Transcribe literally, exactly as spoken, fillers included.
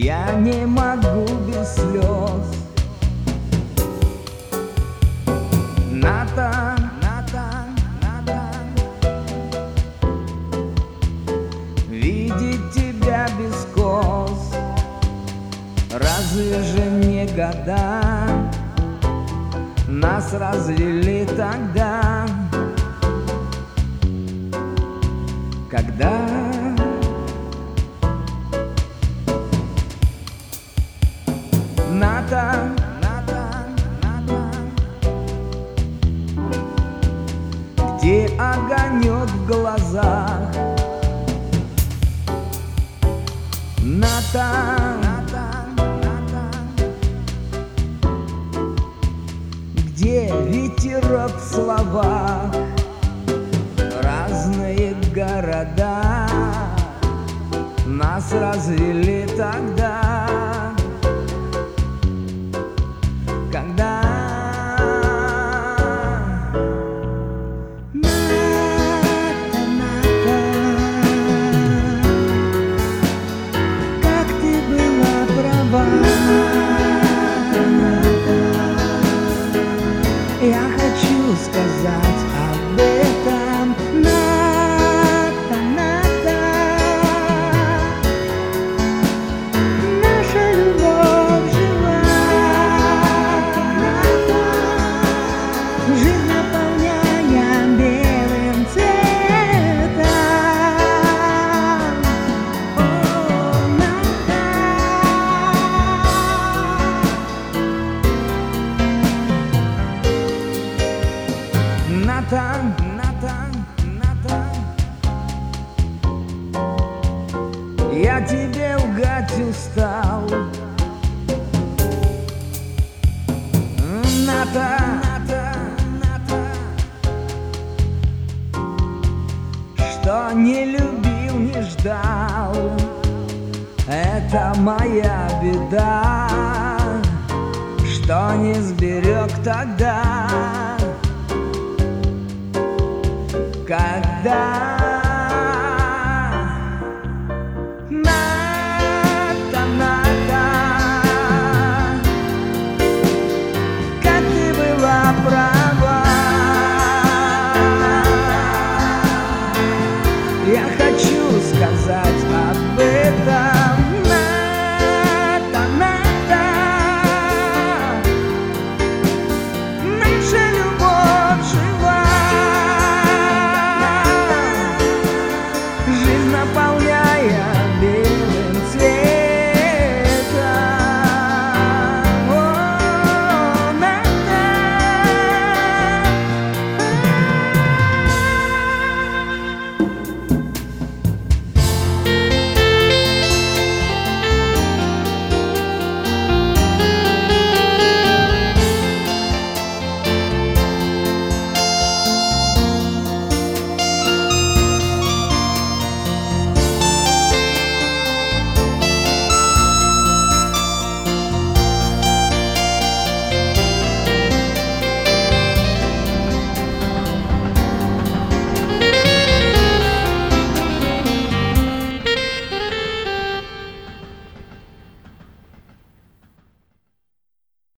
Я не могу без слез. Натан, Натан, Натан, видеть тебя без кос. Разве же не года нас развели тогда, когда Натан, Натан, Натан, где огонек в глазах? Натан, Натан, Натан, где ветерок в словах? Разные города нас развели тогда, когда Ната, Ната, как ты была права. Я хочу сказать об этом. Ната, Ната, наша любовь жива. Жизнь наполняя белым цветом. О, Натан, Натан, Натан, я тебе лгать устал. Натан, что не любил, не ждал, это моя беда, что не сберег тогда, когда